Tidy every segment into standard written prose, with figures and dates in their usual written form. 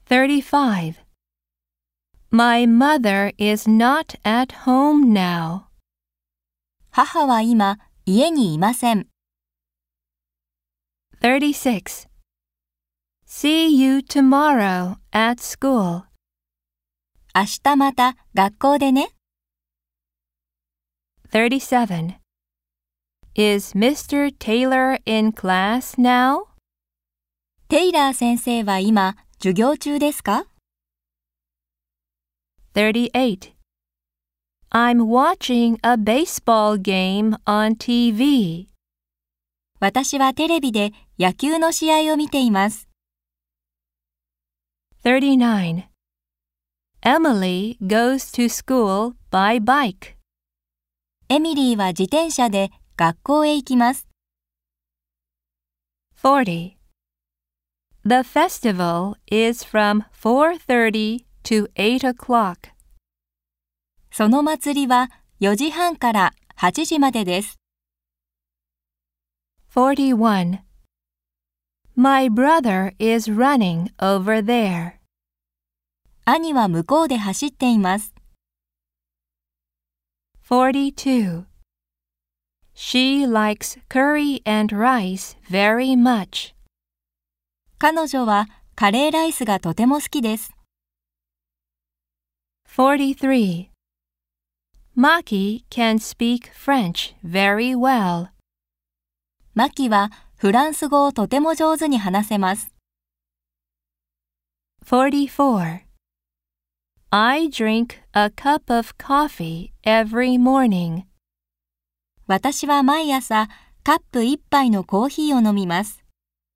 35. My mother is not at home now. 母は今、家にいません。 36. See you tomorrow at school. 明日また学校でね。 37. Is Mr. Taylor in class now? テイラー先生は今、授業中ですか？ 38. I'm watching a baseball game on TV. 私はテレビで野球の試合を見ています。 39. Emily goes to school by bike. エミリーは自転車で学校へ行きます。 40. The festival is from 4:30 to 8 o'clock. その祭りは4時半から8時までです。 41. My brother is running over there. 兄は向こうで走っています。 42. She likes curry and rice very much. 彼女はカレーライスがとても好きです。 43. Maki can speak French very well. マキはフランス語をとても上手に話せます。 44. I drink a cup of coffee every morning. 私は毎朝カップ1杯のコーヒーを飲みます。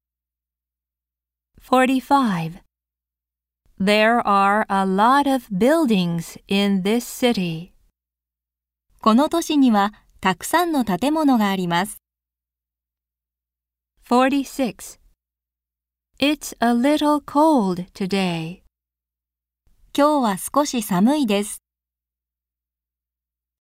45. There are a lot of buildings in this city. この都市にはたくさんの建物があります。 46. It's a little cold today. 今日は少し寒いです。